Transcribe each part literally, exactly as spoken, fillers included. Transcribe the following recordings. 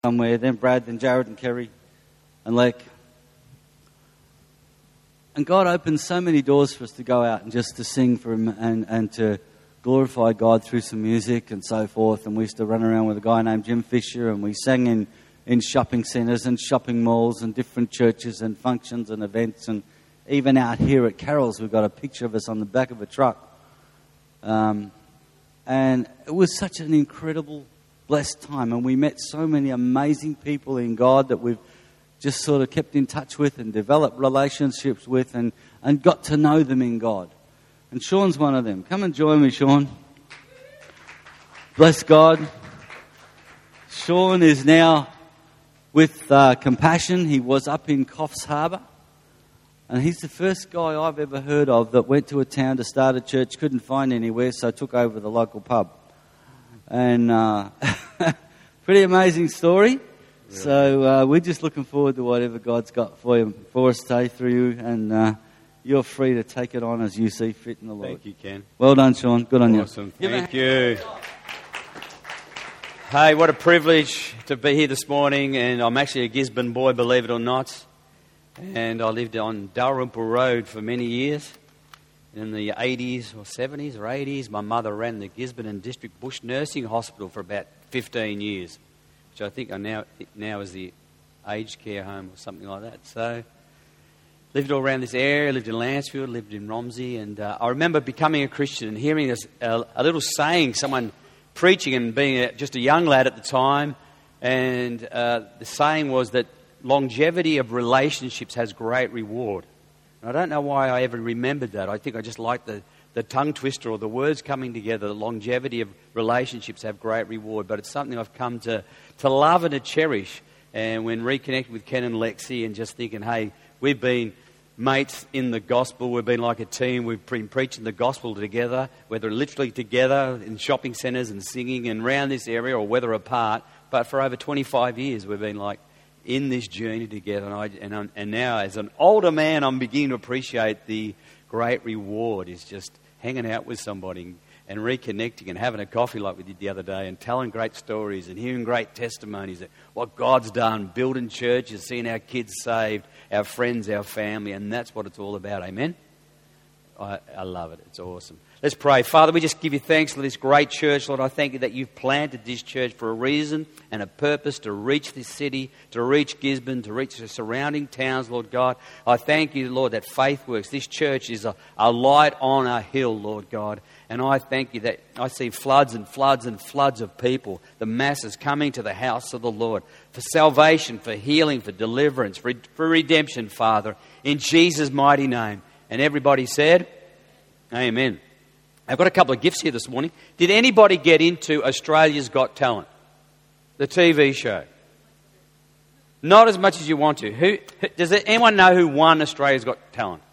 somewhere, then Brad, then Jared and Kerry and Lek. And God opened so many doors for us to go out and just to sing for Him and, and to glorify God through some music and so forth. And we used to run around with a guy named Jim Fisher, and we sang in, in shopping centres and shopping malls and different churches and functions and events. And even out here at Carol's, we've got a picture of us on the back of a truck. Um, and it was such an incredible, blessed time. And we met so many amazing people in God that we've just sort of kept in touch with and developed relationships with and, and got to know them in God. And Sean's one of them. Come and join me, Sean. Bless God. Sean is now with uh, Compassion. He was up in Coffs Harbour. And he's the first guy I've ever heard of that went to a town to start a church, couldn't find anywhere, so took over the local pub. And uh, pretty amazing story. Really? So uh, we're just looking forward to whatever God's got for you, for us today through you. And uh, you're free to take it on as you see fit in the Lord. Thank you, Ken. Well done, Sean. Good on awesome. you. Awesome. Thank you. Hey, what a privilege to be here this morning. And I'm actually a Gisborne boy, believe it or not. And I lived on Dalrymple Road for many years. In the eighties or seventies or eighties, my mother ran the Gisborne and District Bush Nursing Hospital for about fifteen years, which I think I now now is the aged care home or something like that. So, lived all around this area, lived in Lansfield, lived in Romsey, and uh, I remember becoming a Christian and hearing this, uh, a little saying, someone preaching and being a, just a young lad at the time, and uh, the saying was that longevity of relationships has great reward. And I don't know why I ever remembered that. I think I just liked the, the tongue twister or the words coming together. The longevity of relationships have great reward. But it's something I've come to, to love and to cherish. And when reconnecting with Ken and Lexi and just thinking, hey, we've been mates in the gospel. We've been like a team. We've been preaching the gospel together, whether literally together in shopping centres and singing and around this area or whether apart. But for over twenty-five years, we've been like in this journey together, and, I, and, I'm, and now as an older man, I'm beginning to appreciate the great reward is just hanging out with somebody and reconnecting and having a coffee like we did the other day and telling great stories and hearing great testimonies of what God's done, building churches, seeing our kids saved, our friends, our family, and that's what it's all about, amen? I, I love it. It's awesome. Let's pray. Father, we just give you thanks for this great church. Lord, I thank you that you've planted this church for a reason and a purpose to reach this city, to reach Gisborne, to reach the surrounding towns, Lord God. I thank you, Lord, that Faith Works, this church is a, a light on a hill, Lord God. And I thank you that I see floods and floods and floods of people, the masses coming to the house of the Lord for salvation, for healing, for deliverance, for, for redemption, Father, in Jesus' mighty name. And everybody said, amen. I've got a couple of gifts here this morning. Did anybody get into Australia's Got Talent? The T V show? Not as much as you want to. Who, does anyone know who won Australia's Got Talent?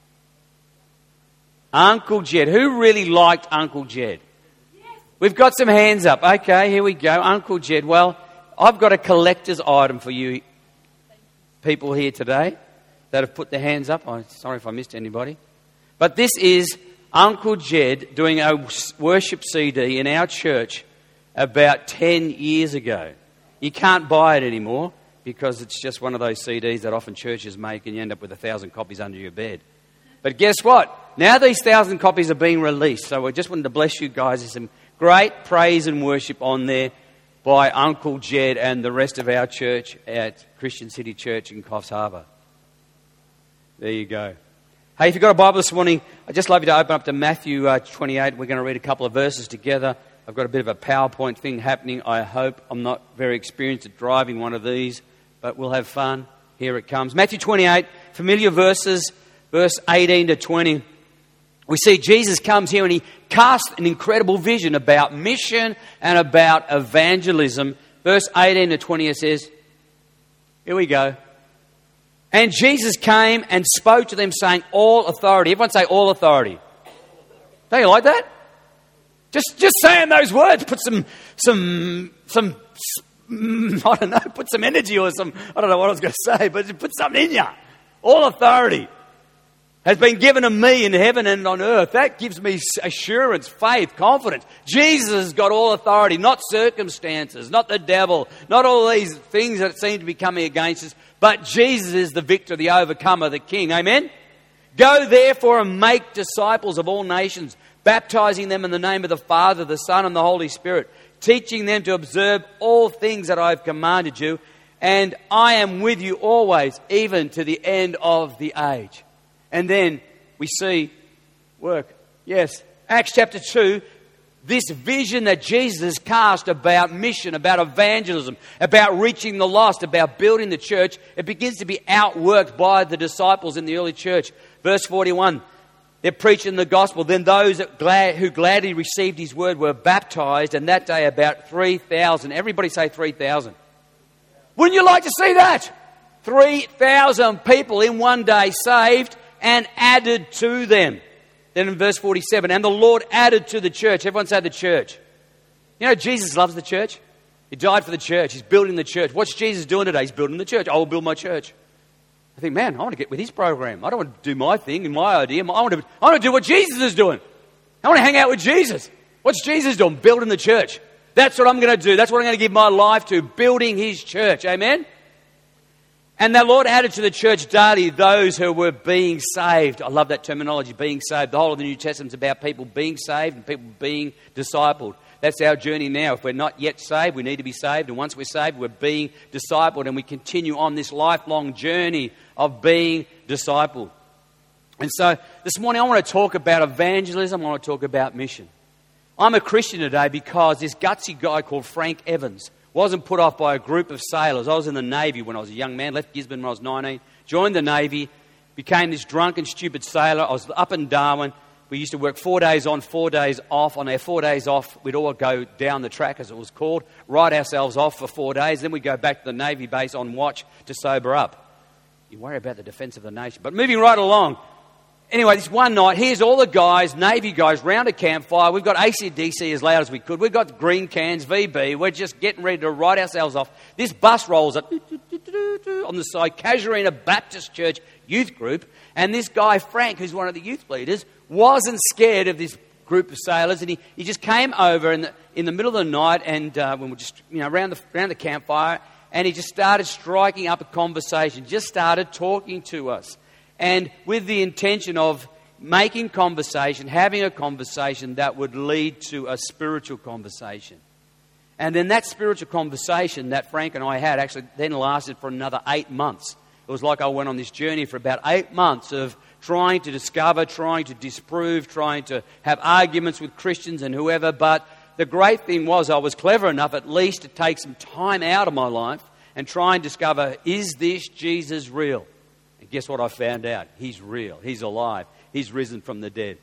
Uncle Jed. Who really liked Uncle Jed? Yes. We've got some hands up. Okay, here we go. Uncle Jed. Well, I've got a collector's item for you people here today that have put their hands up. I'm sorry if I missed anybody. But this is Uncle Jed doing a worship C D in our church about ten years ago. You can't buy it anymore because it's just one of those C Ds that often churches make and you end up with a thousand copies under your bed. But guess what? Now these thousand copies are being released. So I just wanted to bless you guys. There's some great praise and worship on there by Uncle Jed and the rest of our church at Christian City Church in Coffs Harbour. There you go. Hey, if you've got a Bible this morning, I'd just love you to open up to Matthew uh, twenty-eight. We're going to read a couple of verses together. I've got a bit of a PowerPoint thing happening. I hope I'm not very experienced at driving one of these, but we'll have fun. Here it comes. Matthew twenty-eight, familiar verses, verse eighteen to twenty. We see Jesus comes here and he casts an incredible vision about mission and about evangelism. Verse eighteen to twenty, it says, here we go. And Jesus came and spoke to them, saying, all authority. Everyone say, all authority. Don't you like that? Just just saying those words, put some, some, some, I don't know, put some energy or some, I don't know what I was going to say, but put something in you. All authority. has been given to me in heaven and on earth. That gives me assurance, faith, confidence. Jesus has got all authority, not circumstances, not the devil, not all these things that seem to be coming against us, but Jesus is the victor, the overcomer, the King. Amen? Go therefore and make disciples of all nations, baptizing them in the name of the Father, the Son, and the Holy Spirit, teaching them to observe all things that I have commanded you, and I am with you always, even to the end of the age. And then we see work. Yes, Acts chapter two, this vision that Jesus cast about mission, about evangelism, about reaching the lost, about building the church, it begins to be outworked by the disciples in the early church. Verse forty-one, they're preaching the gospel. Then those that glad, who gladly received his word were baptized, and that day about three thousand. Everybody say three thousand. Wouldn't you like to see that? three thousand people in one day saved and added to them. Then in verse forty-seven, and the Lord added to the church. Everyone say the church. You know, Jesus loves the church. He died for the church. He's building the church. What's Jesus doing today? He's building the church. I will build my church. I think, man, I want to get with his program. I don't want to do my thing and my idea. I want to, I want to do what Jesus is doing. I want to hang out with Jesus. What's Jesus doing? Building the church. That's what I'm going to do. That's what I'm going to give my life to, building his church. Amen? And the Lord added to the church daily those who were being saved. I love that terminology, being saved. The whole of the New Testament is about people being saved and people being discipled. That's our journey now. If we're not yet saved, we need to be saved. And once we're saved, we're being discipled. And we continue on this lifelong journey of being discipled. And so this morning I want to talk about evangelism. I want to talk about mission. I'm a Christian today because this gutsy guy called Frank Evans wasn't put off by a group of sailors. I was in the Navy when I was a young man, left Gisborne when I was nineteen, joined the Navy, became this drunken, stupid sailor. I was up in Darwin. We used to work four days on, four days off. On our four days off, we'd all go down the track, as it was called, write ourselves off for four days. Then we'd go back to the Navy base on watch to sober up. You worry about the defence of the nation. But moving right along, anyway, this one night, here's all the guys, Navy guys, round a campfire. We've got A C D C as loud as we could. We've got green cans, V B. We're just getting ready to write ourselves off. This bus rolls up on the side, Casuarina Baptist Church youth group. And this guy, Frank, who's one of the youth leaders, wasn't scared of this group of sailors. And he, he just came over in the, in the middle of the night and uh, when we're just, you know, around the, around the campfire. And he just started striking up a conversation, just started talking to us. And with the intention of making conversation, having a conversation that would lead to a spiritual conversation. And then that spiritual conversation that Frank and I had actually then lasted for another eight months. It was like I went on this journey for about eight months of trying to discover, trying to disprove, trying to have arguments with Christians and whoever. But the great thing was I was clever enough at least to take some time out of my life and try and discover, is this Jesus real? And guess what I found out? He's real. He's alive. He's risen from the dead.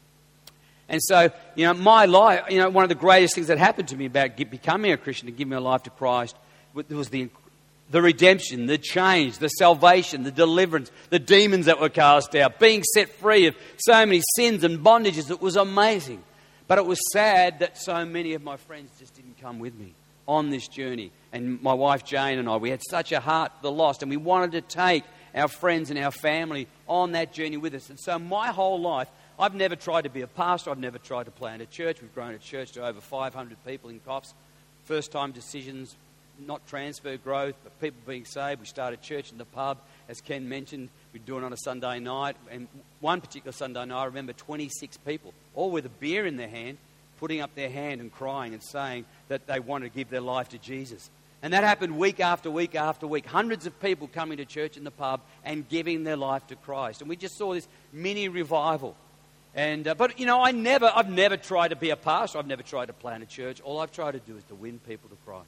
And so, you know, my life, you know, one of the greatest things that happened to me about becoming a Christian and giving my life to Christ was the the redemption, the change, the salvation, the deliverance, the demons that were cast out, being set free of so many sins and bondages. It was amazing. But it was sad that so many of my friends just didn't come with me on this journey. And my wife Jane and I, we had such a heart for the lost, and we wanted to take our friends and our family on that journey with us. And so my whole life, I've never tried to be a pastor. I've never tried to plant a church. We've grown a church to over five hundred people in Cops. First time decisions, not transfer growth, but people being saved. We started church in the pub, as Ken mentioned. We'd do it on a Sunday night. And one particular Sunday night, I remember twenty-six people, all with a beer in their hand, putting up their hand and crying and saying that they wanted to give their life to Jesus. And that happened week after week after week. Hundreds of people coming to church in the pub and giving their life to Christ. And we just saw this mini revival. And uh, but, you know, I never, I've never tried to be a pastor. I've never tried to plant a church. All I've tried to do is to win people to Christ.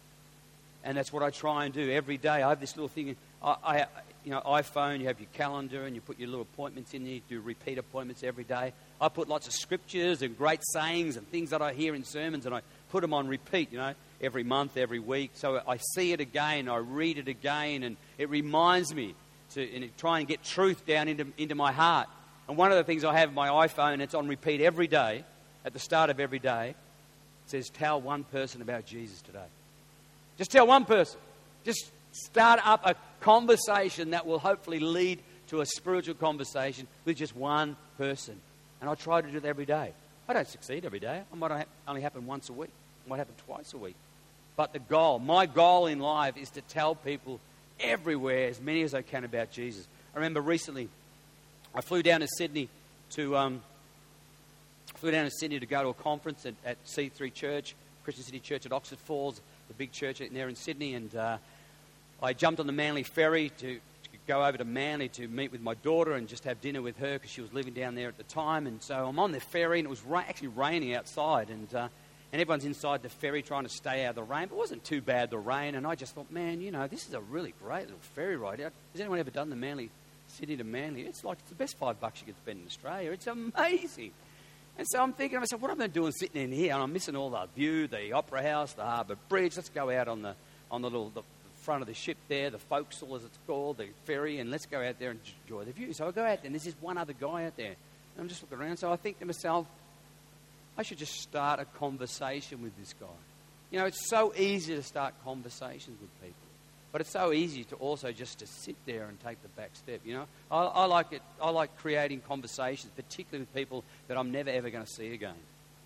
And that's what I try and do every day. I have this little thing, I, I, you know, iPhone, you have your calendar and you put your little appointments in there. You do repeat appointments every day. I put lots of scriptures and great sayings and things that I hear in sermons, and I put them on repeat, you know, every month, every week. So I see it again, I read it again, and it reminds me to and try and get truth down into, into my heart. And one of the things I have on my iPhone, it's on repeat every day, at the start of every day, it says, tell one person about Jesus today. Just tell one person. Just start up a conversation that will hopefully lead to a spiritual conversation with just one person. And I try to do that every day. I don't succeed every day. It might ha- only happen once a week. It might happen twice a week. But the goal, my goal in life is to tell people everywhere, as many as I can, about Jesus. I remember recently, I flew down to Sydney to um, flew down to Sydney to go to a conference at, at C three Church, Christian City Church at Oxford Falls, the big church there in Sydney. And uh, I jumped on the Manly ferry to, to go over to Manly to meet with my daughter and just have dinner with her because she was living down there at the time. And so I'm on the ferry, and it was ra- actually raining outside, and uh, and everyone's inside the ferry trying to stay out of the rain. But it wasn't too bad, the rain, and I just thought, man, you know, this is a really great little ferry ride. Has anyone ever done the Manly, Sydney to Manly? It's like it's the best five bucks you could spend in Australia. It's amazing. And so I'm thinking to myself, what am I doing sitting in here? And I'm missing all the view, the Opera House, the Harbour Bridge. Let's go out on the on the little the front of the ship there, the forecastle as it's called, the ferry, and let's go out there and enjoy the view. So I go out there, and there's this one other guy out there. And I'm just looking around. So I think to myself, I should just start a conversation with this guy. You know, it's so easy to start conversations with people. But it's so easy to also just to sit there and take the back step, you know. I, I like it. I like creating conversations, particularly with people that I'm never, ever going to see again.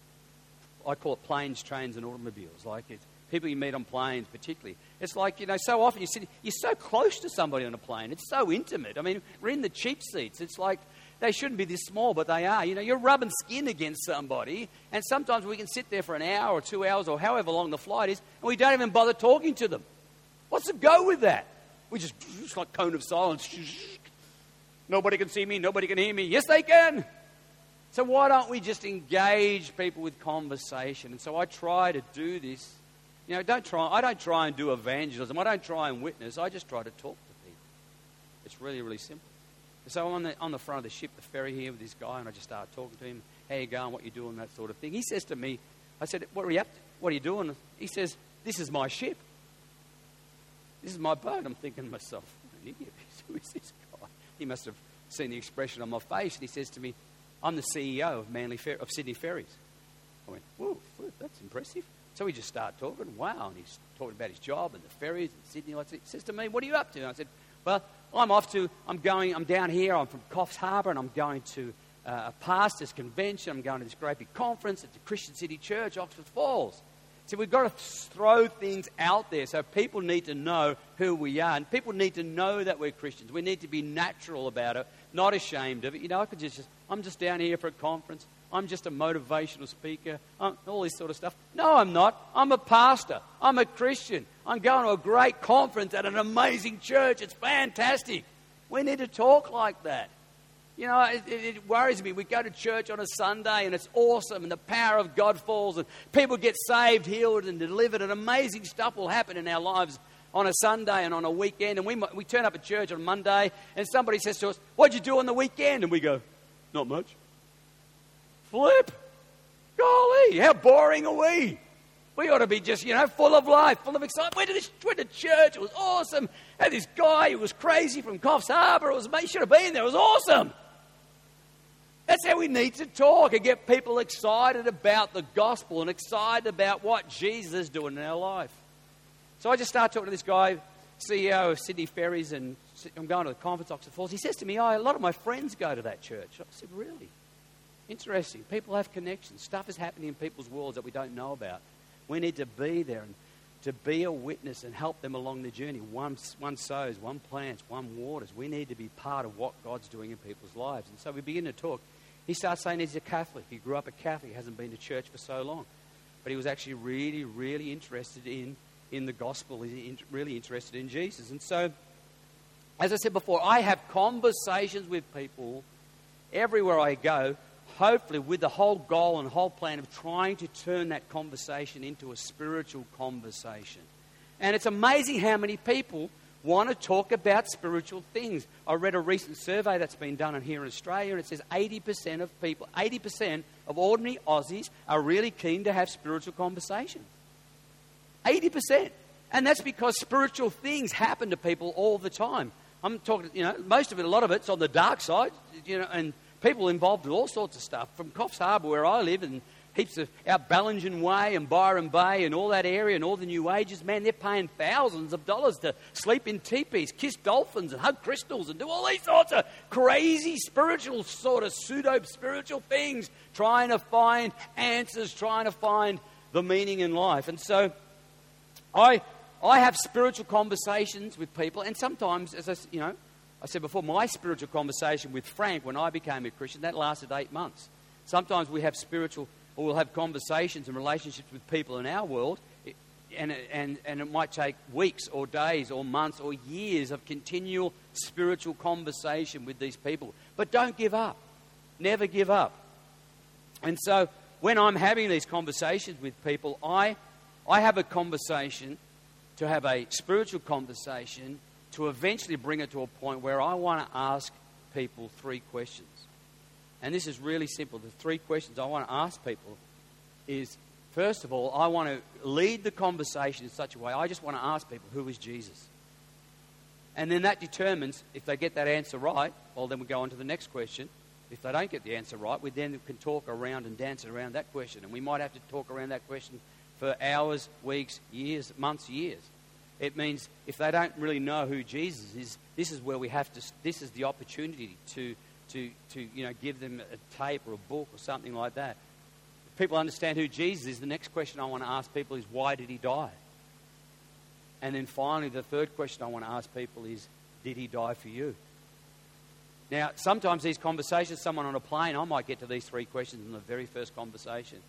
I call it planes, trains, and automobiles. Like it's people you meet on planes particularly. It's like, you know, so often you sit, you're so close to somebody on a plane. It's so intimate. I mean, we're in the cheap seats. It's like they shouldn't be this small, but they are. You know, you're rubbing skin against somebody, and sometimes we can sit there for an hour or two hours or however long the flight is, and we don't even bother talking to them. What's the go with that? We just, just like cone of silence. Nobody can see me. Nobody can hear me. Yes, they can. So why don't we just engage people with conversation? And so I try to do this. You know, don't try. I don't try and do evangelism. I don't try and witness. I just try to talk to people. It's really, really simple. So I'm on the, on the front of the ship, the ferry here with this guy, and I just start talking to him. How you going? What you doing? That sort of thing. He says to me, I said, what are you up to? What are you doing? He says, this is my ship. This is my boat. I'm thinking to myself, what an idiot. Who is this guy? He must have seen the expression on my face, and he says to me, I'm the C E O of Manly Fer- of Sydney Ferries. I went, whoa, that's impressive. So we just start talking. Wow, and he's talking about his job and the ferries in Sydney. He says to me, what are you up to? And I said, well, I'm off to, I'm going, I'm down here, I'm from Coffs Harbour, and I'm going to uh, a pastor's convention. I'm going to this great big conference at the Christian City Church, Oxford Falls. So we've got to throw things out there so people need to know who we are. And people need to know that we're Christians. We need to be natural about it, not ashamed of it. You know, I could just, just I'm just down here for a conference. I'm just a motivational speaker, I'm, all this sort of stuff. No, I'm not. I'm a pastor. I'm a Christian. I'm going to a great conference at an amazing church. It's fantastic. We need to talk like that. You know, it, it, it worries me. We go to church on a Sunday and it's awesome and the power of God falls and people get saved, healed and delivered and amazing stuff will happen in our lives on a Sunday and on a weekend. And we we turn up at church on Monday and somebody says to us, what'd you do on the weekend? And we go, not much. Flip. Golly, how boring are we? We ought to be just, you know, full of life, full of excitement. Went to, this, went to church. It was awesome. Had this guy who was crazy from Coffs Harbour. It was amazing. Should have been there. It was awesome. That's how we need to talk and get people excited about the gospel and excited about what Jesus is doing in our life. So I just started talking to this guy, C E O of Sydney Ferries, and I'm going to the conference, Oxford Falls. He says to me, oh, a lot of my friends go to that church. I said, really? Interesting. People have connections. Stuff is happening in people's worlds that we don't know about. We need to be there and to be a witness and help them along the journey. One, one sows, one plants, one waters. We need to be part of what God's doing in people's lives. And so we begin to talk. He starts saying he's a Catholic. He grew up a Catholic. He hasn't been to church for so long. But he was actually really, really interested in, in the gospel. He's in, really interested in Jesus. And so, as I said before, I have conversations with people everywhere I go, hopefully with the whole goal and whole plan of trying to turn that conversation into a spiritual conversation. And it's amazing how many people want to talk about spiritual things. I read a recent survey that's been done here in Australia, and it says eighty percent of people, eighty percent of ordinary Aussies are really keen to have spiritual conversations. eighty percent. And that's because spiritual things happen to people all the time. I'm talking, you know, most of it, a lot of it's on the dark side, you know, and people involved with all sorts of stuff. From Coffs Harbour, where I live, and heaps of out Ballingen Way and Byron Bay and all that area and all the New Ages, man, they're paying thousands of dollars to sleep in teepees, kiss dolphins and hug crystals and do all these sorts of crazy spiritual sort of pseudo-spiritual things, trying to find answers, trying to find the meaning in life. And so I I have spiritual conversations with people, and sometimes, as I, you know, I said before, my spiritual conversation with Frank when I became a Christian, that lasted eight months. Sometimes we have spiritual, or we'll have conversations and relationships with people in our world, and, and, and it might take weeks or days or months or years of continual spiritual conversation with these people. But don't give up. Never give up. And so when I'm having these conversations with people, I, I have a conversation to have a spiritual conversation to eventually bring it to a point where I want to ask people three questions. And this is really simple. The three questions I want to ask people is, first of all, I want to lead the conversation in such a way, I just want to ask people, who is Jesus? And then that determines, if they get that answer right, well, then we go on to the next question. If they don't get the answer right, we then can talk around and dance around that question. And we might have to talk around that question for hours, weeks, years, months, years. It means if they don't really know who Jesus is, this is where we have to, this is the opportunity to, to, to you know, give them a tape or a book or something like that. If people understand who Jesus is, the next question I want to ask people is, why did he die? And then finally, the third question I want to ask people is, did he die for you? Now, sometimes these conversations, someone on a plane, I might get to these three questions in the very first conversation.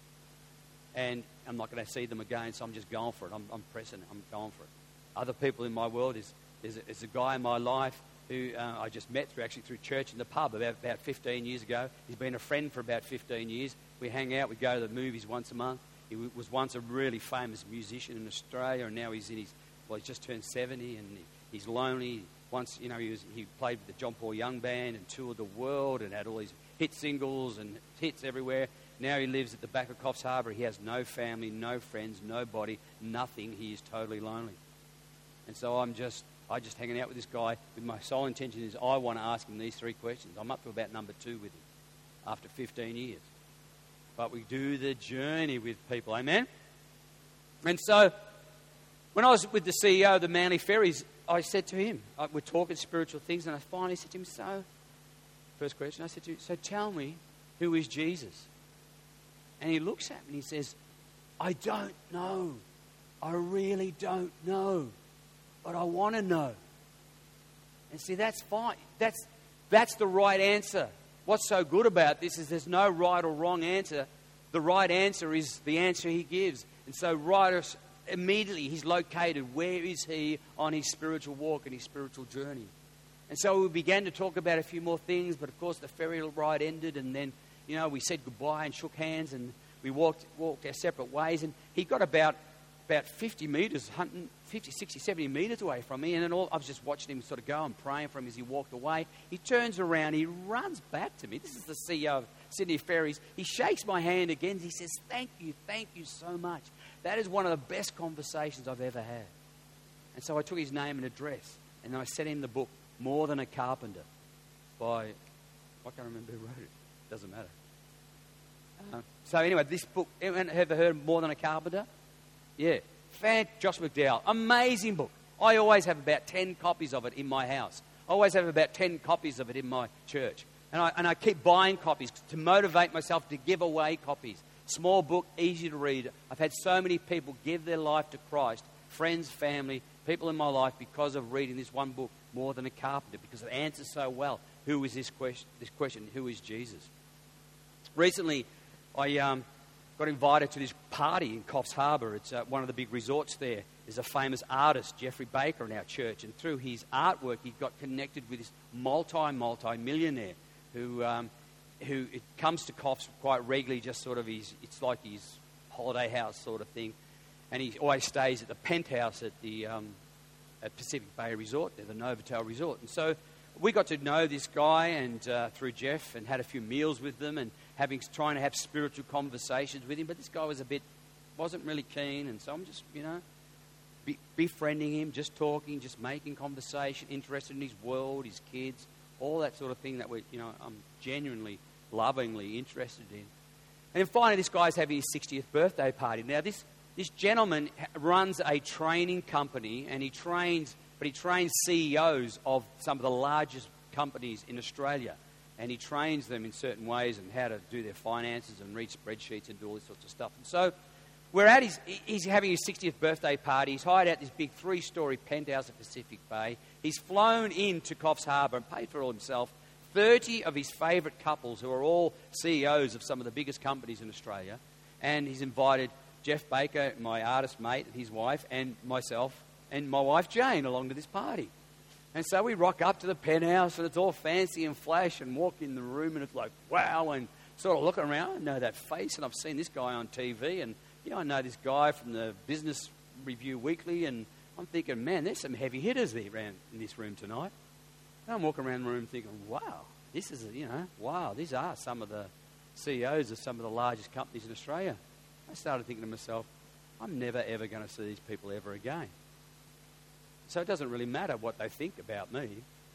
And I'm not going to see them again, so I'm just going for it. I'm, I'm pressing it. I'm going for it. Other people in my world, is there's a, there's a guy in my life who uh, I just met through actually through church in the pub about, about fifteen years ago. He's been a friend for about fifteen years. We hang out. We go to the movies once a month. He w- was once a really famous musician in Australia, and now he's in his, well, he's just turned seventy, and he, he's lonely. Once, you know, he was he played with the John Paul Young Band and toured the world and had all these hit singles and hits everywhere. Now he lives at the back of Coffs Harbour. He has no family, no friends, nobody, nothing. He is totally lonely. And so I'm just, I just hanging out with this guy. With my sole intention is I want to ask him these three questions. I'm up to about number two with him after fifteen years. But we do the journey with people, amen? And so when I was with the C E O of the Manly Ferries, I said to him, we're talking spiritual things, and I finally said to him, so, first question, I said to him, so tell me, who is Jesus? And he looks at me and he says, I don't know. I really don't know. But I want to know. And see, that's fine. That's, that's the right answer. What's so good about this is there's no right or wrong answer. The right answer is the answer he gives. And so right immediately he's located. Where is he on his spiritual walk and his spiritual journey? And so we began to talk about a few more things. But of course the ferry ride ended, and then, you know, we said goodbye and shook hands, and we walked walked our separate ways. And he got about about fifty metres, fifty, sixty, seventy metres away from me. And then all, I was just watching him sort of go and praying for him as he walked away. He turns around, he runs back to me. This is the C E O of Sydney Ferries. He shakes my hand again. He says, thank you, thank you so much. That is one of the best conversations I've ever had. And so I took his name and address, and then I sent him the book, More Than a Carpenter, by, I can't remember who wrote it. Doesn't matter. Uh, so anyway, this book, anyone ever heard of More Than a Carpenter? Yeah. Fan, Josh McDowell. Amazing book. I always have about ten copies of it in my house. I always have about ten copies of it in my church. And I, and I keep buying copies to motivate myself to give away copies. Small book, easy to read. I've had so many people give their life to Christ, friends, family, people in my life, because of reading this one book, More Than a Carpenter, because it answers so well, who is this question, this question, who is Jesus? Recently, I um, got invited to this party in Coffs Harbour. It's uh, one of the big resorts there. There's a famous artist, Jeffrey Baker, in our church, and through his artwork, he got connected with this multi, multi-millionaire who um, who it comes to Coffs quite regularly, just sort of his, it's like his holiday house sort of thing. And he always stays at the penthouse at the um, at Pacific Bay Resort, there, the Novotel Resort. And so we got to know this guy and uh, through Jeff, and had a few meals with them, and having trying to have spiritual conversations with him. But this guy was a bit, wasn't really keen, and so I'm just, you know, be, befriending him, just talking, just making conversation, interested in his world, his kids, all that sort of thing that we, you know, I'm genuinely, lovingly interested in. And then finally, this guy's having his sixtieth birthday party. Now, this, this gentleman runs a training company, and he trains, but he trains C E Os of some of the largest companies in Australia. And he trains them in certain ways and how to do their finances and read spreadsheets and do all this sorts of stuff. And so we're at his, he's having his sixtieth birthday party. He's hired out this big three-storey penthouse at Pacific Bay. He's flown into Coffs Harbour and paid for it all himself. thirty of his favourite couples who are all C E Os of some of the biggest companies in Australia. And he's invited Jeff Baker, my artist mate, and his wife, and myself, and my wife Jane along to this party. And so we rock up to the penthouse, and it's all fancy and flash, and walk in the room, and it's like, wow, and sort of looking around. I know that face, and I've seen this guy on T V, and, you know, I know this guy from the Business Review Weekly, and I'm thinking, man, there's some heavy hitters there around in this room tonight. And I'm walking around the room thinking, wow, this is, a, you know, wow, these are some of the C E Os of some of the largest companies in Australia. I started thinking to myself, I'm never, ever going to see these people ever again. So it doesn't really matter what they think about me.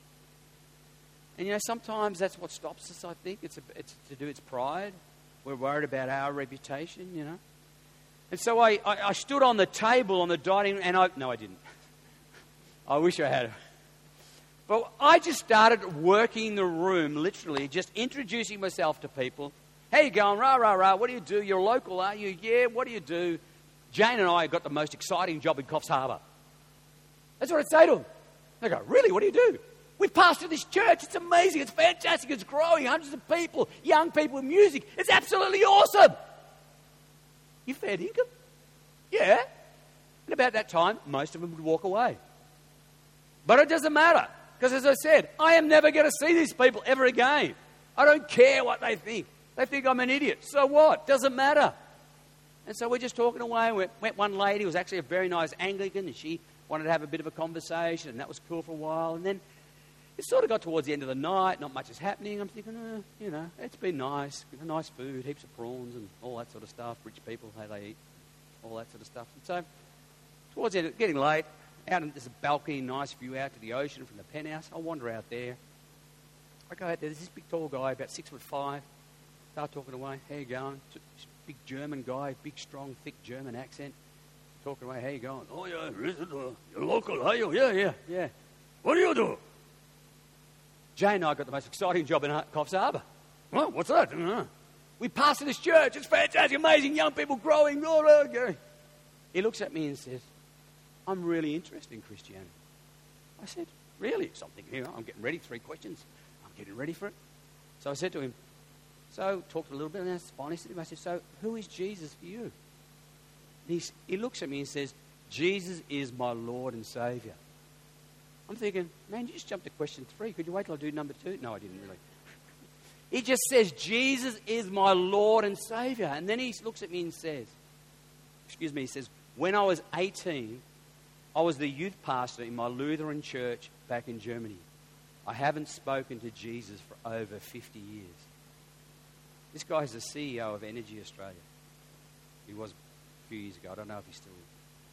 And, you know, sometimes that's what stops us, I think. It's, a, it's to do its pride. We're worried about our reputation, you know. And so I, I, I stood on the table on the dining room, and I... No, I didn't. I wish I had. But I just started working the room, literally, just introducing myself to people. How you going? Rah, rah, rah. What do you do? You're local, are you? Yeah, what do you do? Jane and I got the most exciting job in Coffs Harbour. That's what I'd say to them. They go, really? What do you do? We pastor this church. It's amazing. It's fantastic. It's growing. Hundreds of people, young people, music. It's absolutely awesome. You fair dinkum? Yeah. And about that time, most of them would walk away. But it doesn't matter. Because as I said, I am never going to see these people ever again. I don't care what they think. They think I'm an idiot. So what? Doesn't matter. And so we're just talking away. We met one lady who was actually a very nice Anglican, and she wanted to have a bit of a conversation, and that was cool for a while. And then it sort of got towards the end of the night, not much is happening. I'm thinking, oh, you know, it's been nice, nice food, heaps of prawns and all that sort of stuff, rich people, how they eat, all that sort of stuff. And so towards the end, getting late, out in this balcony, nice view out to the ocean from the penthouse. I wander out there. I go out there, there's this big tall guy, about six foot five, start talking away, how you going? Big German guy, big, strong, thick German accent. Talking away, how you going? Oh, yeah, is it, uh, you're local, are you? Yeah, yeah, yeah. What do you do? Jane and I got the most exciting job in Coffs Harbour. Well, what's that? Uh-huh. We pastor this church. It's fantastic, amazing, young people growing. Oh, okay. He looks at me and says, I'm really interested in Christianity. I said, really? So I'm thinking, you know, I'm getting ready, three questions. I'm getting ready for it. So I said to him, so talked a little bit, and I finally said to him, I said, so who is Jesus for you? He, he looks at me and says, Jesus is my Lord and Saviour. I'm thinking, man, you just jumped to question three. Could you wait till I do number two? No, I didn't really. He just says, Jesus is my Lord and Saviour. And then he looks at me and says, excuse me, he says, when I was eighteen, I was the youth pastor in my Lutheran church back in Germany. I haven't spoken to Jesus for over fifty years. This guy is the C E O of Energy Australia. He was a few years ago. I don't know if he's still.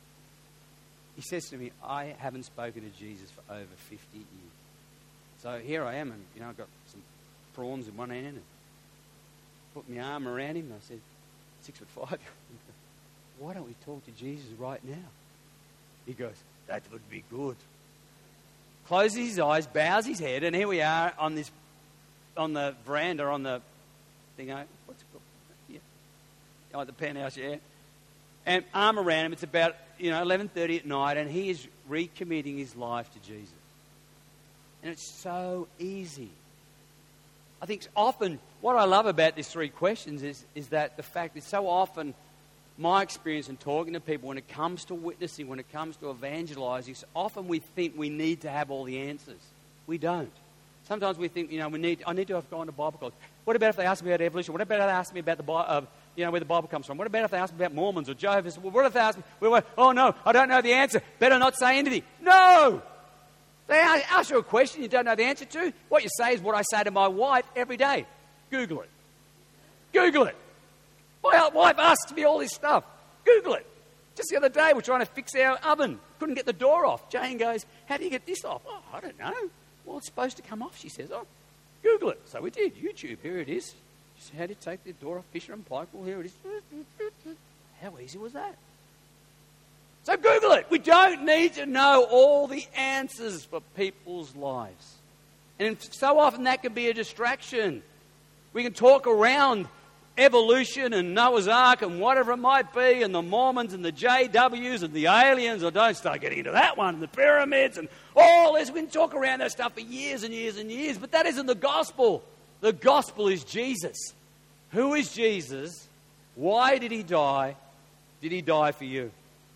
He says to me, I haven't spoken to Jesus for over fifty years. So here I am, and you know, I've got some prawns in one hand, and put my arm around him, and I said, six foot five, why don't we talk to Jesus right now? He goes, that would be good. Closes his eyes, bows his head, and here we are on this, on the veranda, on the thing, what's it called? Yeah, oh, the penthouse, yeah. And arm around him. It's about, you know, eleven thirty at night, and he is recommitting his life to Jesus. And it's so easy. I think often, what I love about these three questions is, is that the fact is so often my experience in talking to people, when it comes to witnessing, when it comes to evangelizing, so often we think we need to have all the answers. We don't. Sometimes we think, you know, we need. I need to have gone to Bible college. What about if they ask me about evolution? What about if they ask me about the uh, you know, where the Bible comes from? What about if they ask me about Mormons or Jehovah's? What if they ask me? Well, oh no, I don't know the answer. Better not say anything. No. They ask you a question you don't know the answer to. What you say is what I say to my wife every day. Google it. Google it. My wife asks me all this stuff. Google it. Just the other day, we're trying to fix our oven. Couldn't get the door off. Jane goes, how do you get this off? Oh, I don't know. Well, it's supposed to come off, she says. Oh, Google it. So we did. YouTube, here it is. Just how do you take the door off Fisher and Paykel? Here it is. How easy was that? So Google it. We don't need to know all the answers for people's lives. And so often that can be a distraction. We can talk around evolution and Noah's Ark and whatever it might be, and the Mormons and the J Ws and the aliens, or don't start getting into that one, and the pyramids and all this. We can talk around that stuff for years and years and years, but that isn't the gospel. The gospel is Jesus. Who is Jesus? Why did he die? Did he die for you?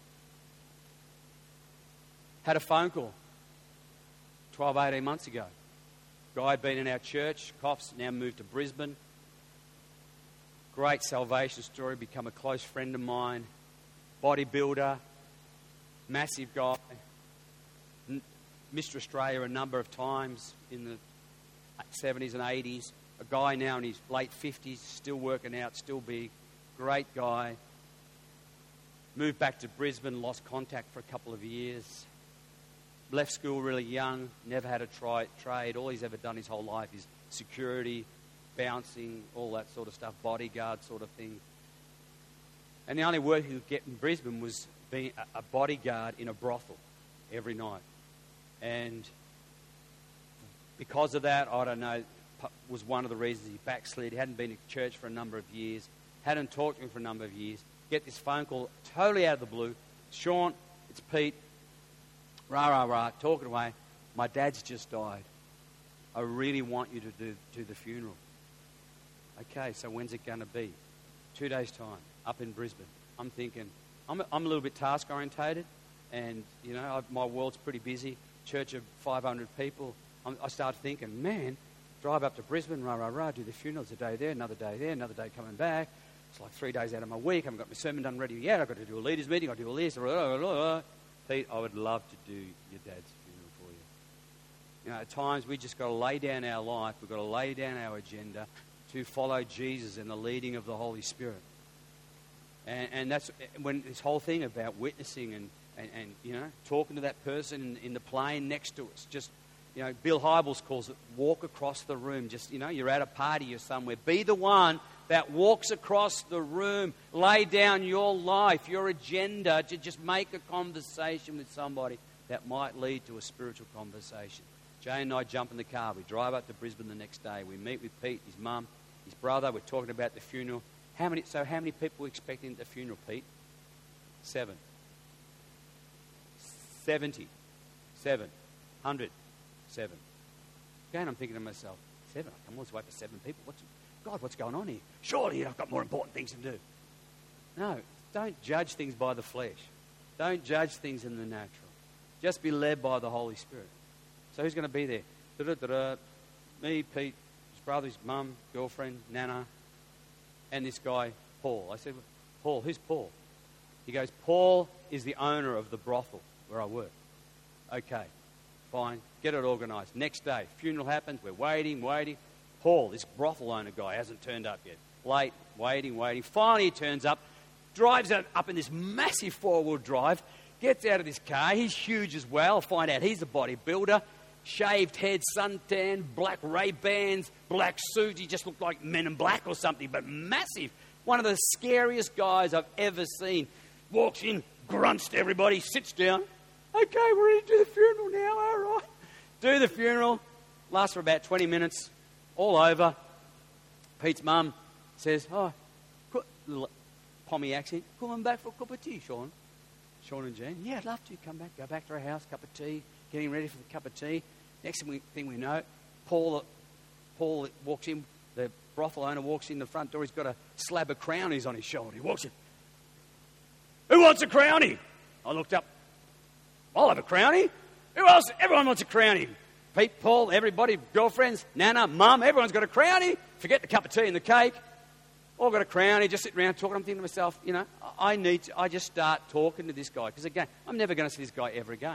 Had a phone call twelve, eighteen months ago. Guy had been in our church, Cops, now moved to Brisbane. Great salvation story, become a close friend of mine. Bodybuilder, massive guy. Mister Australia a number of times in the seventies and eighties. A guy now in his late fifties, still working out, still big. Great guy. Moved back to Brisbane, lost contact for a couple of years. Left school really young, never had a tri- trade. All he's ever done his whole life is security, bouncing, all that sort of stuff, bodyguard sort of thing. And the only work he could get in Brisbane was being a, a bodyguard in a brothel every night. And because of that, I don't know, was one of the reasons he backslid. He hadn't been to church for a number of years, hadn't talked to him for a number of years. Get this phone call totally out of the blue. Sean, it's Pete. Rah, rah, rah, talking away. My dad's just died. I really want you to do, do the funeral. Okay, so when's it going to be? Two days' time, up in Brisbane. I'm thinking, I'm a, I'm a little bit task-orientated, and, you know, I've, my world's pretty busy. Church of five hundred people. I'm, I start thinking, man, drive up to Brisbane, rah, rah, rah, do the funeral. It's a day there, another day there, another day coming back. It's like three days out of my week. I haven't got my sermon done ready yet. I've got to do a leaders' meeting. I've got to do all this. Blah, blah, blah, blah. Pete, I would love to do your dad's funeral for you. You know, at times we just got to lay down our life. We've got to lay down our agenda to follow Jesus and the leading of the Holy Spirit. And, and that's when this whole thing about witnessing and, and, and you know, talking to that person in, in the plane next to us. Just, you know, Bill Hybels calls it walk across the room. Just, you know, you're at a party or somewhere. Be the one that walks across the room. Lay down your life, your agenda, to just make a conversation with somebody that might lead to a spiritual conversation. Jay and I jump in the car. We drive up to Brisbane the next day. We meet with Pete, his mum, his brother. We're talking about the funeral. How many? So how many people were expecting at the funeral, Pete? Seven. Seventy. Seven. Hundred. Seven. Again, I'm thinking to myself, seven? I come all this way for seven people. What's God, what's going on here? Surely I've got more important things to do. No, don't judge things by the flesh. Don't judge things in the natural. Just be led by the Holy Spirit. So who's going to be there? Da-da-da-da. Me, Pete, his brother, his mum, girlfriend, Nana, and this guy, Paul. I said, Paul, who's Paul? He goes, Paul is the owner of the brothel where I work. Okay, fine, get it organised. Next day, funeral happens, we're waiting, waiting. Paul, this brothel owner guy, hasn't turned up yet. Late, waiting, waiting. Finally he turns up, drives out up in this massive four-wheel drive, gets out of this car. He's huge as well. I find out he's a bodybuilder. Shaved head, suntan, black Ray-Bans, black suit. He just looked like Men in Black or something, but massive. One of the scariest guys I've ever seen. Walks in, grunts to everybody, sits down. Okay, we're ready to do the funeral now, all right. Do the funeral. Lasts for about twenty minutes. All over. Pete's mum says, oh, little Pommy accent, coming back for a cup of tea, Sean. Sean and Jean, yeah, I'd love to. Come back, go back to our house, cup of tea, getting ready for the cup of tea. Next thing we, thing we know, Paul, Paul walks in, the brothel owner walks in the front door. He's got a slab of crownies on his shoulder. He walks in. Who wants a crownie? I looked up. I'll have a crownie. Who else? Everyone wants a crownie. Pete, Paul, everybody, girlfriends, Nana, Mum, everyone's got a crownie. Forget the cup of tea and the cake. All got a crownie, just sitting around talking. I'm thinking to myself, you know, I need to, I just start talking to this guy. Because again, I'm never going to see this guy ever again.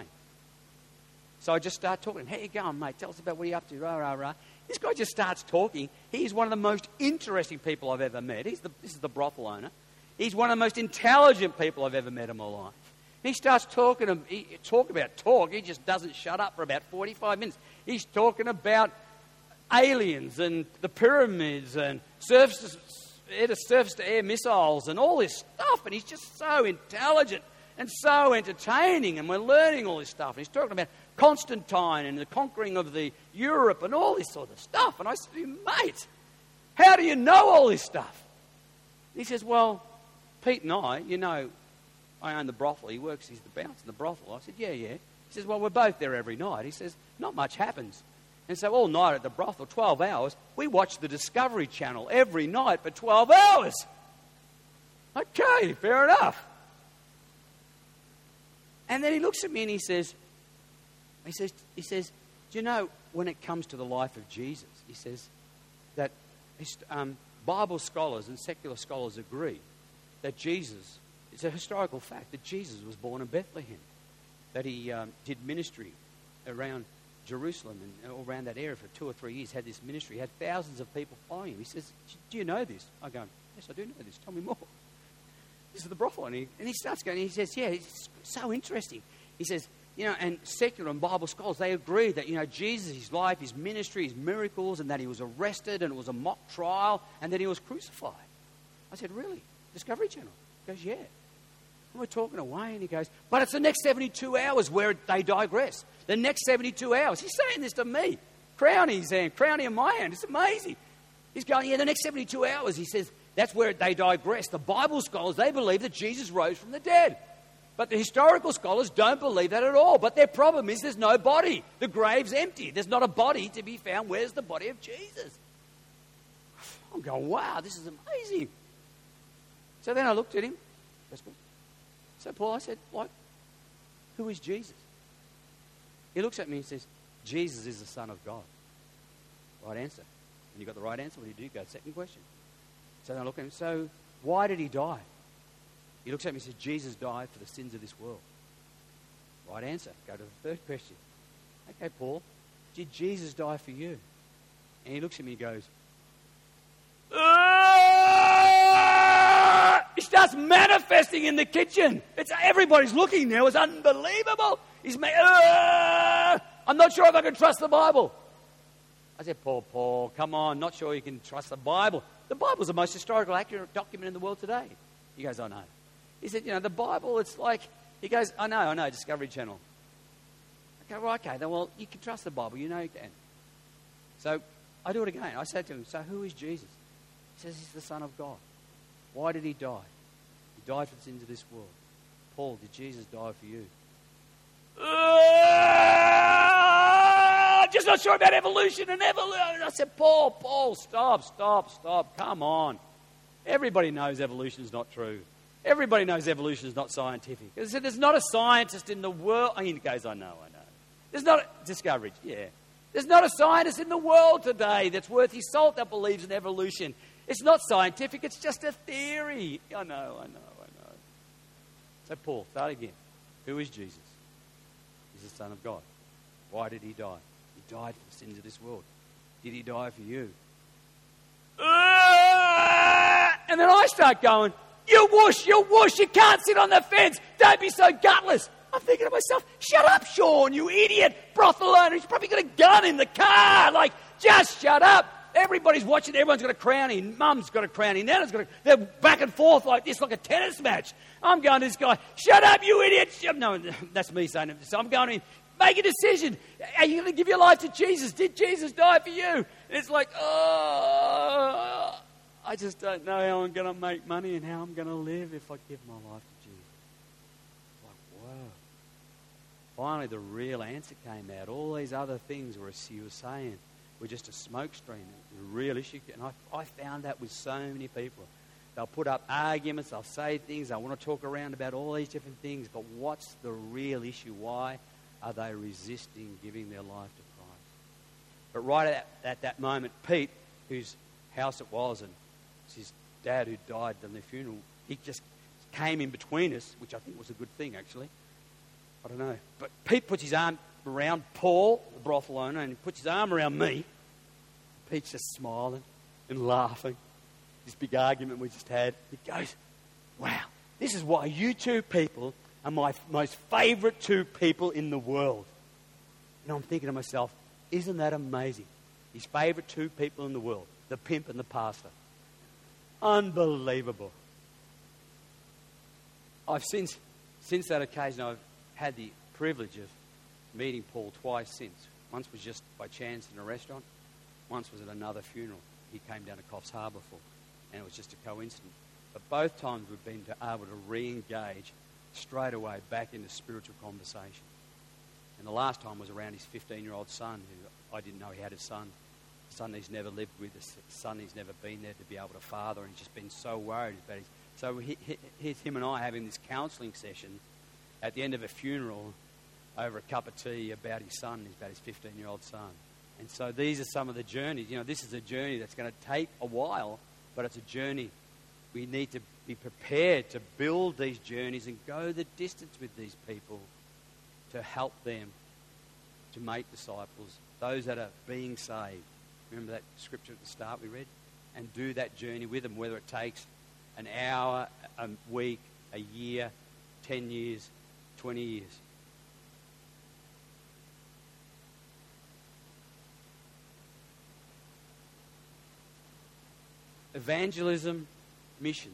So I just start talking. How you going, mate? Tell us about what you're up to. Rah, rah, rah. This guy just starts talking. He's one of the most interesting people I've ever met. He's the, this is the brothel owner. He's one of the most intelligent people I've ever met in my life. He starts talking, he, talk about talk. He just doesn't shut up for about forty-five minutes. He's talking about aliens and the pyramids and surface to, surface to air missiles and all this stuff. And he's just so intelligent and so entertaining, and we're learning all this stuff. And he's talking about Constantine and the conquering of the Europe and all this sort of stuff. And I said to him, mate, how do you know all this stuff? He says, well, Pete and I, you know, I own the brothel. He works, he's the bouncer in the brothel. I said, yeah, yeah. He says, well, we're both there every night. He says, not much happens. And so all night at the brothel, twelve hours, we watch the Discovery Channel every night for twelve hours. Okay, fair enough. And then he looks at me and he says, he says, he says, do you know, when it comes to the life of Jesus, he says that um, Bible scholars and secular scholars agree that Jesus, it's a historical fact that Jesus was born in Bethlehem, that he um, did ministry around Jerusalem and all around that area for two or three years, had this ministry, had thousands of people following him. He says, do you know this? I go, yes, I do know this. Tell me more. This is the brothel. And he, and he starts going, and he says, yeah, it's so interesting. He says, you know, and secular and Bible scholars, they agree that, you know, Jesus, his life, his ministry, his miracles, and that he was arrested and it was a mock trial and that he was crucified. I said, really? Discovery Channel? He goes, yeah. And we're talking away and he goes, but it's the next seventy-two hours where they digress. The next seventy-two hours. He's saying this to me. Crownie his hand, Crownie in my hand. It's amazing. He's going, yeah, the next seventy-two hours. He says, that's where they digress. The Bible scholars, they believe that Jesus rose from the dead. But the historical scholars don't believe that at all. But their problem is there's no body. The grave's empty. There's not a body to be found. Where's the body of Jesus? I'm going, wow, this is amazing. So then I looked at him. So Paul, I said, what? Who is Jesus? He looks at me and says, Jesus is the Son of God. Right answer. And you got the right answer. What do you do? Go second question. So then I look at him. So why did he die? He looks at me and says, Jesus died for the sins of this world. Right answer. Go to the third question. Okay, Paul, did Jesus die for you? And he looks at me and goes, ah! He starts manifesting in the kitchen. It's everybody's looking now. It's unbelievable. He's ma- ah! I'm not sure if I can trust the Bible. I said, Paul, Paul, come on, not sure you can trust the Bible. The Bible's the most historical, accurate document in the world today. He goes, I know. He said, you know, the Bible, it's like, he goes, I know, I know, Discovery Channel. I go, well, okay, then, well, you can trust the Bible, you know you can. So I do it again. I said to him, so who is Jesus? He says, he's the Son of God. Why did he die? He died for the sins of this world. Paul, did Jesus die for you? Uh, just not sure about evolution and evolution. I said, Paul, Paul, stop, stop, stop. Come on. Everybody knows evolution is not true. Everybody knows evolution is not scientific. I said, there's not a scientist in the world. I mean, he goes, I know, I know. There's not a discovery, yeah. There's not a scientist in the world today that's worth his salt that believes in evolution. It's not scientific, it's just a theory. I know, I know, I know. So, Paul, start again. Who is Jesus? He's the Son of God. Why did he die? He died for the sins of this world. Did he die for you? And then I start going, you whoosh, you whoosh, you can't sit on the fence. Don't be so gutless. I'm thinking to myself, shut up, Sean, you idiot. Brothel owner, he's probably got a gun in the car. Like, just shut up. Everybody's watching, everyone's got a crownie. Mum's got a crownie, Nana's got a... They're back and forth like this, like a tennis match. I'm going to this guy, shut up, you idiot. Shut... No, that's me saying it. So I'm going to him, make a decision. Are you going to give your life to Jesus? Did Jesus die for you? And it's like, oh... I just don't know how I'm going to make money and how I'm going to live if I give my life to Jesus. Like, wow. Finally, the real answer came out. All these other things were, he was saying were just a smokescreen. The real issue. And I, I found that with so many people. They'll put up arguments, they'll say things, they want to talk around about all these different things. But what's the real issue? Why are they resisting giving their life to Christ? But right at, at that moment, Pete, whose house it was, and his dad who died on their funeral, he just came in between us, which I think was a good thing, actually. I don't know. But Pete puts his arm around Paul, the brothel owner, and he puts his arm around me. Pete's just smiling and laughing. This big argument we just had. He goes, wow, this is why you two people are my most favourite two people in the world. And I'm thinking to myself, isn't that amazing? His favourite two people in the world, the pimp and the pastor. Unbelievable. I've since, since that occasion, I've had the privilege of meeting Paul twice since. Once was just by chance in a restaurant. Once was at another funeral he came down to Coffs Harbour for. And it was just a coincidence. But both times we've been to, able to re-engage straight away back into spiritual conversation. And the last time was around his fifteen-year-old son, who I didn't know he had a son. A son he's never lived with, a son he's never been there to be able to father, and he's just been so worried about his... So he, he, here's him and I having this counselling session at the end of a funeral over a cup of tea about his son, about his fifteen-year-old son. And so these are some of the journeys. You know, this is a journey that's going to take a while, but it's a journey. We need to be prepared to build these journeys and go the distance with these people to help them to make disciples, those that are being saved. Remember that scripture at the start we read? And do that journey with them, whether it takes an hour, a week, a year, ten years, twenty years. Evangelism, missions.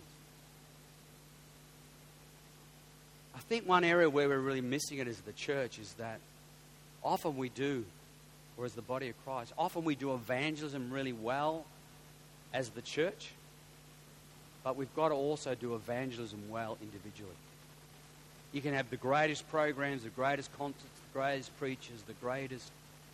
I think one area where we're really missing it as the church is that often we do, or as the body of Christ, often we do evangelism really well as the church, but we've got to also do evangelism well individually. You can have the greatest programs, the greatest concerts, the greatest preachers, the greatest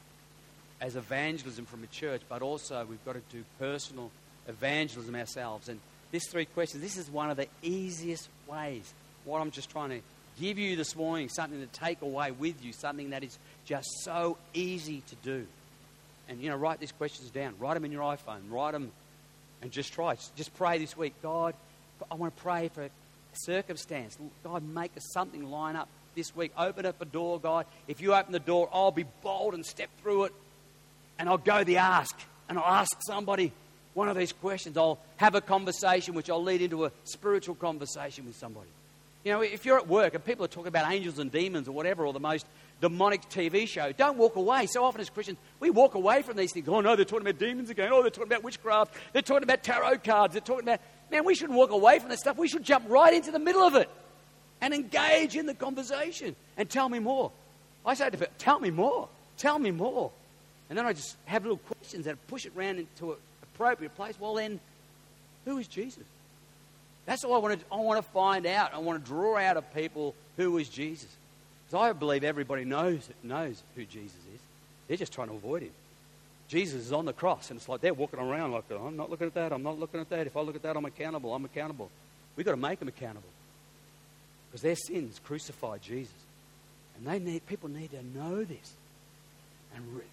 as evangelism from a church, but also we've got to do personal evangelism ourselves. And these three questions, this is one of the easiest ways. What I'm just trying to give you this morning, something to take away with you, something that is just so easy to do. And, you know, write these questions down. Write them in your iPhone. Write them and just try. Just pray this week. God, I want to pray for a circumstance. God, make something line up this week. Open up a door, God. If you open the door, I'll be bold and step through it. And I'll go the ask. And I'll ask somebody one of these questions. I'll have a conversation which I'll lead into a spiritual conversation with somebody. You know, if you're at work and people are talking about angels and demons or whatever, or the most demonic T V show, don't walk away. So often as Christians, we walk away from these things. Oh, no, they're talking about demons again. Oh, they're talking about witchcraft. They're talking about tarot cards. They're talking about... Man, we shouldn't walk away from that stuff. We should jump right into the middle of it and engage in the conversation and tell me more. I say to people, tell me more. Tell me more. And then I just have little questions that push it around into an appropriate place. Well, then, who is Jesus? That's all I want to I want to find out. I want to draw out of people who is Jesus. Because I believe everybody knows knows who Jesus is. They're just trying to avoid him. Jesus is on the cross, and it's like they're walking around like, oh, I'm not looking at that, I'm not looking at that. If I look at that, I'm accountable, I'm accountable. We've got to make them accountable. Because their sins crucified Jesus. And they need people need to know this and re-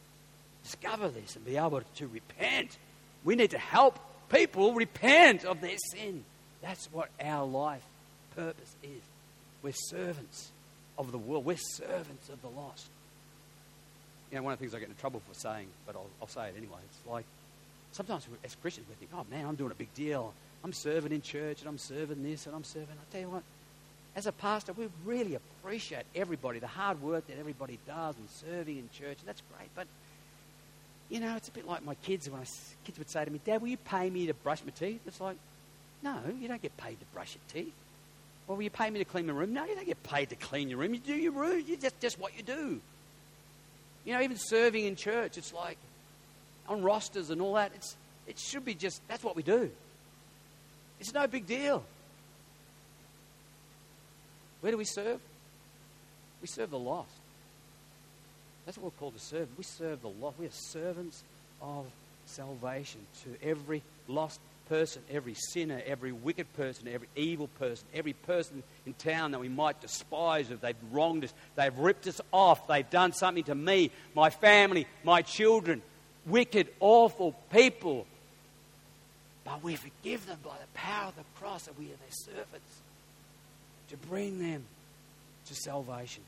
discover this and be able to repent. We need to help people repent of their sin. That's what our life purpose is. We're servants of the world. We're servants of the lost. You know, one of the things I get in trouble for saying, but I'll, I'll say it anyway, it's like, sometimes as Christians we think, oh man, I'm doing a big deal. I'm serving in church and I'm serving this and I'm serving. I'll tell you what, as a pastor, we really appreciate everybody, the hard work that everybody does in serving in church, and that's great. But, you know, it's a bit like my kids when I, kids would say to me, Dad, will you pay me to brush my teeth? It's like, no, you don't get paid to brush your teeth. Or will you pay me to clean my room? No, you don't get paid to clean your room. You do your room. You just, just what you do. You know, even serving in church, it's like on rosters and all that. It's, it should be just, that's what we do. It's no big deal. Where do we serve? We serve the lost. That's what we're called to serve. We serve the lost. We are servants of salvation to every lost person, every sinner, every wicked person, every evil person, every person in town that we might despise if they've wronged us, they've ripped us off, they've done something to me, my family, my children, wicked, awful people. But we forgive them by the power of the cross, and we are their servants to bring them to salvation.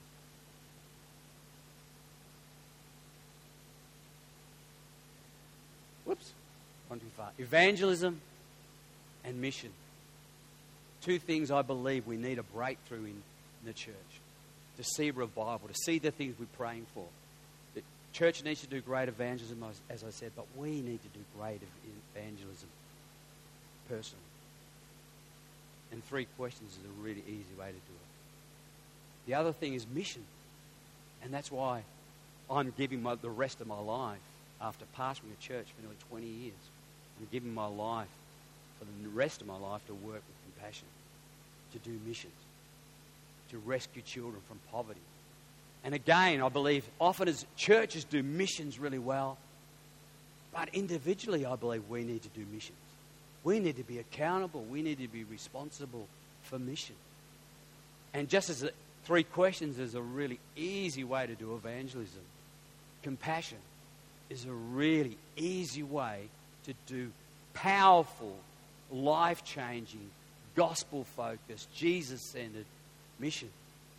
Whoops, gone too far. Evangelism and mission. Two things I believe we need a breakthrough in the church. To see revival, to see the things we're praying for. Church needs to do great evangelism, as, as I said, but we need to do great evangelism personally. And three questions is a really easy way to do it. The other thing is mission. And that's why I'm giving my, the rest of my life, after pastoring a church for nearly twenty years, I'm giving my life for the rest of my life to work with compassion, to do missions, to rescue children from poverty. And again, I believe often as churches do missions really well, but individually I believe we need to do missions. We need to be accountable. We need to be responsible for mission. And just as the three questions is a really easy way to do evangelism, compassion is a really easy way to do powerful, life-changing, gospel-focused, Jesus-centered mission.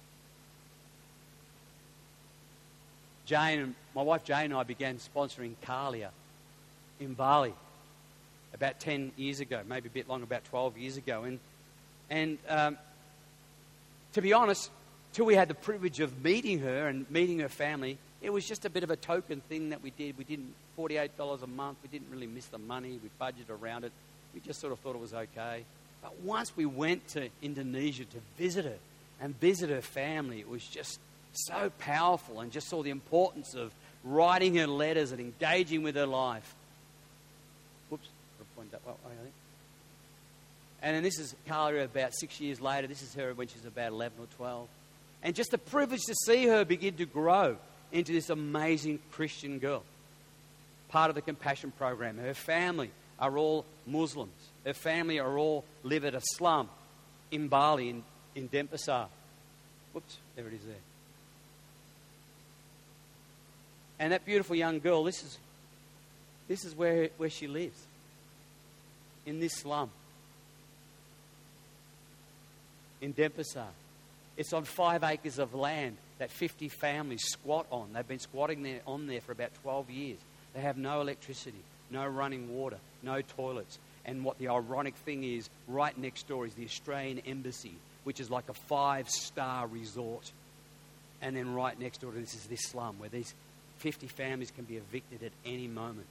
Jane, my wife Jane and I began sponsoring Kalia in Bali about ten years ago, maybe a bit longer, about twelve years ago. And, and um, to be honest, till we had the privilege of meeting her and meeting her family, it was just a bit of a token thing that we did. We didn't, forty-eight dollars a month, we didn't really miss the money. We budgeted around it. We just sort of thought it was okay. But once we went to Indonesia to visit her and visit her family, it was just so powerful, and just saw the importance of writing her letters and engaging with her life. Whoops, I'll point that way, I think. And then this is Carla about six years later. This is her when she's about eleven or twelve. And just the privilege to see her begin to grow into this amazing Christian girl. Part of the Compassion Program. Her family are all Muslims. Her family are all live at a slum in Bali, in, in Denpasar. Whoops, there it is there. And that beautiful young girl, this is this is where, where she lives. In this slum. In Denpasar. It's on five acres of land that fifty families squat on. They've been squatting there on there for about twelve years. They have no electricity, no running water, no toilets. And what the ironic thing is, right next door is the Australian Embassy, which is like a five-star resort. And then right next door to this is this slum where these fifty families can be evicted at any moment.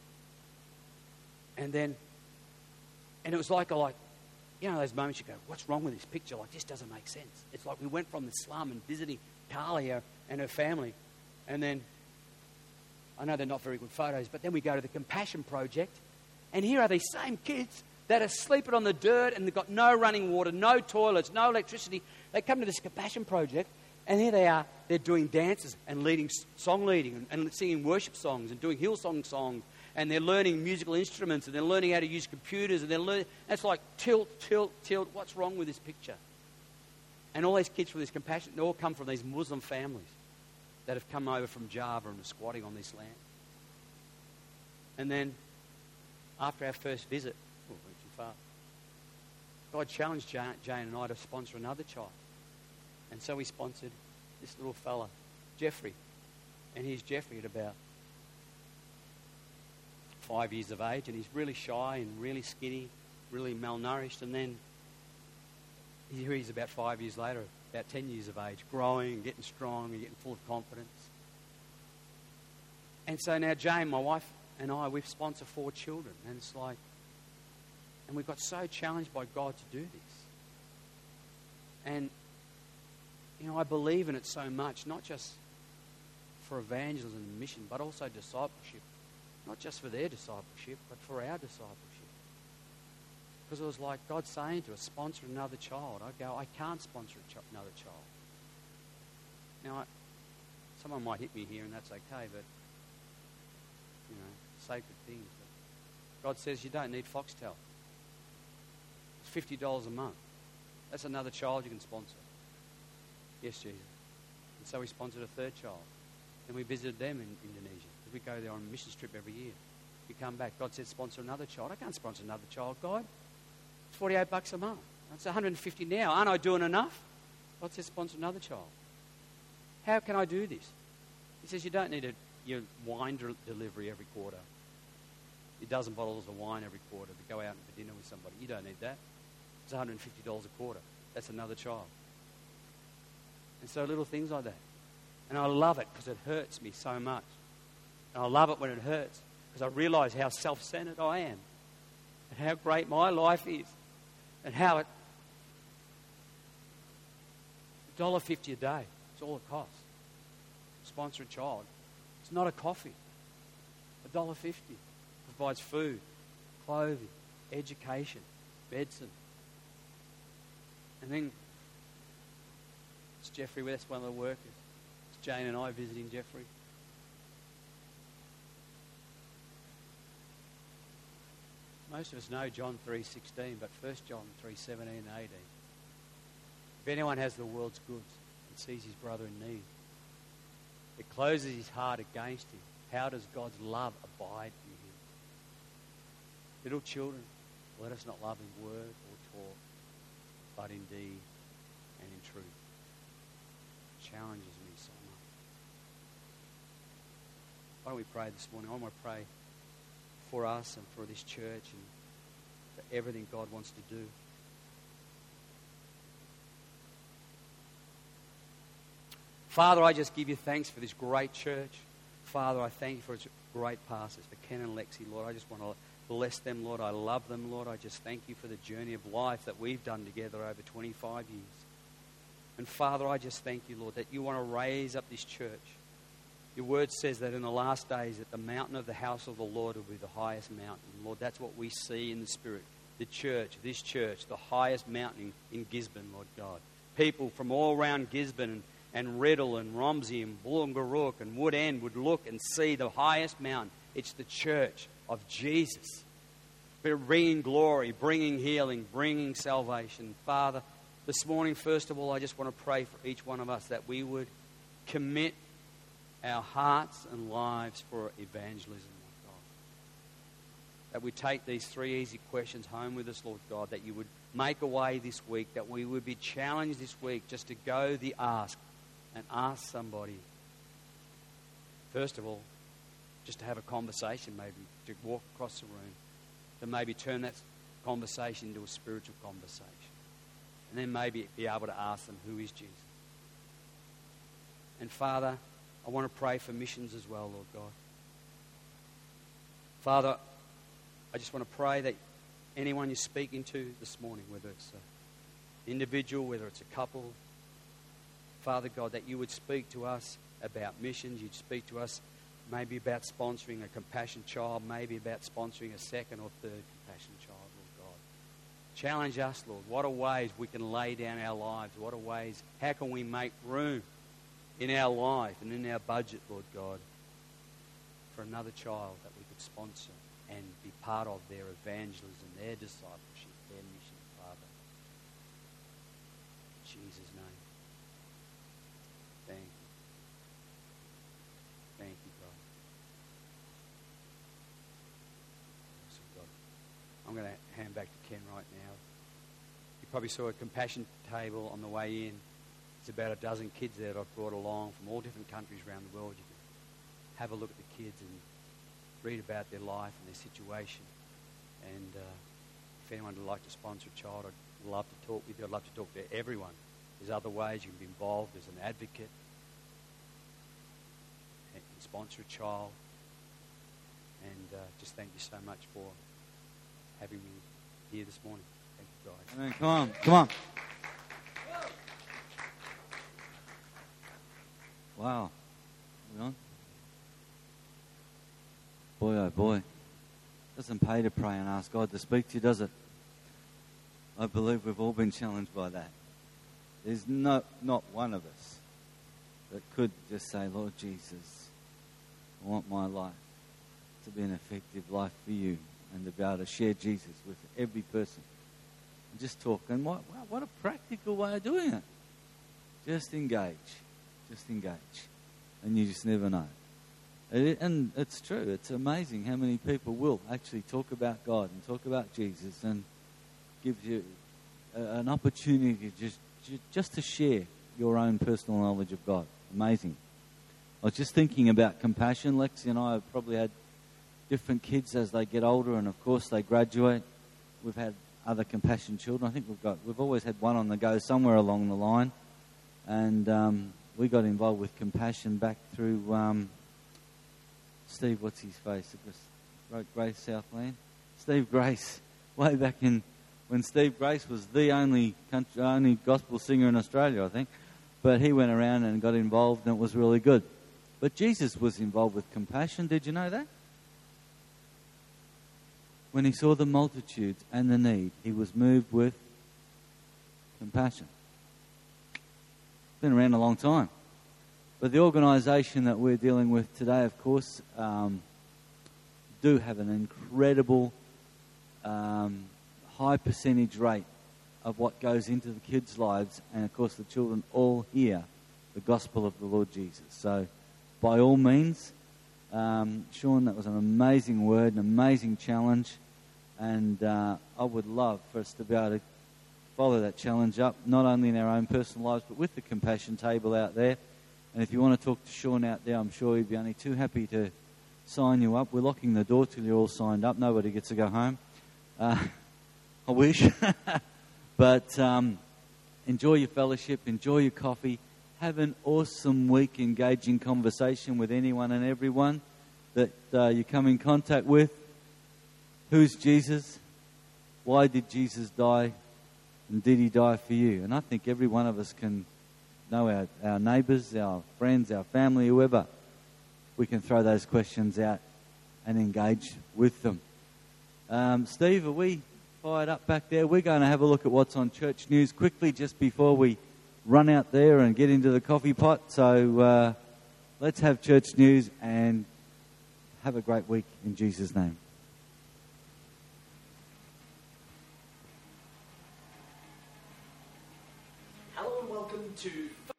And then, and it was like, a, like, you know, those moments you go, what's wrong with this picture? Like, this doesn't make sense. It's like we went from the slum and visiting Kalia and her family. And then, I know they're not very good photos, but then we go to the Compassion Project. And here are these same kids that are sleeping on the dirt and they've got no running water, no toilets, no electricity. They come to this Compassion Project. And here they are, they're doing dances and leading song leading and, and singing worship songs and doing Hillsong songs. And they're learning musical instruments and they're learning how to use computers. And they're learning, it's like tilt, tilt, tilt. What's wrong with this picture? And all these kids from this Compassion, they all come from these Muslim families that have come over from Java and are squatting on this land. And then, after our first visit, oh, went too far, God challenged Jane, Jane and I to sponsor another child. And so we sponsored this little fella, Jeffrey. And he's Jeffrey at about five years of age. And he's really shy and really skinny, really malnourished. And then here he's about five years later, about ten years of age, growing and getting strong and getting full of confidence. And so now Jane, my wife, and I, we've sponsored four children. And it's like, and we got so challenged by God to do this. And you know, I believe in it so much, not just for evangelism and mission, but also discipleship. Not just for their discipleship, but for our discipleship. Because it was like God saying to us, sponsor another child. I go, I can't sponsor a ch- another child. Now, I, someone might hit me here, and that's okay, but, you know, sacred things. But God says you don't need Foxtel. It's fifty dollars a month. That's another child you can sponsor. Yes, Jesus. And so we sponsored a third child. Then we visited them in Indonesia. We go there on a missions trip every year. We come back. God said, sponsor another child. I can't sponsor another child, God. It's forty-eight bucks a month. That's one hundred fifty now. Aren't I doing enough? God says, sponsor another child. How can I do this? He says, you don't need a, your wine de- delivery every quarter. A dozen bottles of wine every quarter to go out for dinner with somebody. You don't need that. It's one hundred fifty dollars a quarter. That's another child. And so little things like that. And I love it because it hurts me so much And I love it when it hurts because I realise how self-centred I am and how great my life is and how it... one dollar fifty a day, it's all it costs. Sponsor a child. It's not a coffee. one dollar fifty provides food, clothing, education, medicine. And then it's Jeffrey, that's one of the workers. It's Jane and I visiting Jeffrey. Most of us know John three sixteen, but First John three seventeen and eighteen. If anyone has the world's goods and sees his brother in need, it closes his heart against him. How does God's love abide in him? Little children, let us not love in word or talk, but in deed and in truth. It challenges me so much. Why don't we pray this morning? I want to pray for us and for this church and for everything God wants to do. Father, I just give you thanks for this great church. Father, I thank you for its great pastors, for Ken and Lexi, Lord. I just want to bless them, Lord. I love them, Lord. I just thank you for the journey of life that we've done together over twenty-five years. And Father, I just thank you, Lord, that you want to raise up this church. Your word says that in the last days that the mountain of the house of the Lord will be the highest mountain. Lord, that's what we see in the Spirit. The church, this church, the highest mountain in Gisborne, Lord God. People from all around Gisborne and and Riddle and Romsey and Wollongarook and Wood End would look and see the highest mountain. It's the church of Jesus. Bringing glory, bringing healing, bringing salvation. Father, this morning, first of all, I just want to pray for each one of us that we would commit our hearts and lives for evangelism, Lord God. That we take these three easy questions home with us, Lord God. That you would make a way this week. That we would be challenged this week just to go the ask. And ask somebody, first of all, just to have a conversation, maybe to walk across the room, to maybe turn that conversation into a spiritual conversation. And then maybe be able to ask them, who is Jesus? And Father, I want to pray for missions as well, Lord God. Father, I just want to pray that anyone you're speaking to this morning, whether it's an individual, whether it's a couple, Father God, that you would speak to us about missions. You'd speak to us maybe about sponsoring a compassion child, maybe about sponsoring a second or third compassion child, Lord God. Challenge us, Lord. What are ways we can lay down our lives? What are ways, how can we make room in our life and in our budget, Lord God, for another child that we could sponsor and be part of their evangelism, their discipleship, their mission, Father. In Jesus' name. Thank you. Thank you, God. Awesome, God. I'm going to hand back to Ken right now. You probably saw a compassion table on the way in. It's about a dozen kids there that I've brought along from all different countries around the world. You can have a look at the kids and read about their life and their situation. And uh, if anyone would like to sponsor a child, I'd love to talk with you. I'd love to talk to everyone. There's other ways you can be involved as an advocate. And sponsor a child. And uh, just thank you so much for having me here this morning. Thank you, guys. Amen. Come on, come on. Wow. Hold on. Boy, oh boy. Doesn't pay to pray and ask God to speak to you, does it? I believe we've all been challenged by that. There's no, not one of us that could just say, Lord Jesus, I want my life to be an effective life for you and to be able to share Jesus with every person. And just talk. And what, what a practical way of doing it. Just engage. Just engage. And you just never know. And it's true. It's amazing how many people will actually talk about God and talk about Jesus and give you an opportunity just, just to share your own personal knowledge of God. Amazing. I was just thinking about compassion. Lexi and I have probably had different kids as they get older, and of course they graduate. We've had other compassion children. I think we've got we've always had one on the go somewhere along the line, and um, we got involved with compassion back through um, Steve, what's his face? That just wrote Grace Southland. Steve Grace, way back in when Steve Grace was the only country, only gospel singer in Australia, I think. But he went around and got involved, and it was really good. But Jesus was involved with compassion. Did you know that? When he saw the multitudes and the need, he was moved with compassion. Been around a long time. But the organisation that we're dealing with today, of course, um, do have an incredible um, high percentage rate of what goes into the kids' lives, and of course the children all hear the gospel of the Lord Jesus. So by all means, um, Sean, that was an amazing word, an amazing challenge, and uh, I would love for us to be able to follow that challenge up, not only in our own personal lives, but with the compassion table out there. And if you want to talk to Sean out there, I'm sure he'd be only too happy to sign you up. We're locking the door till you're all signed up. Nobody gets to go home. Uh, I wish. But um, enjoy your fellowship, enjoy your coffee, have an awesome week engaging conversation with anyone and everyone that uh, you come in contact with. Who's Jesus? Why did Jesus die? And did he die for you? And I think every one of us can know our, our neighbours, our friends, our family, whoever. We can throw those questions out and engage with them. Um, Steve, are we fired up back there? We're going to have a look at what's on church news quickly just before we run out there and get into the coffee pot. So uh, let's have church news and have a great week in Jesus' name. Hello and welcome to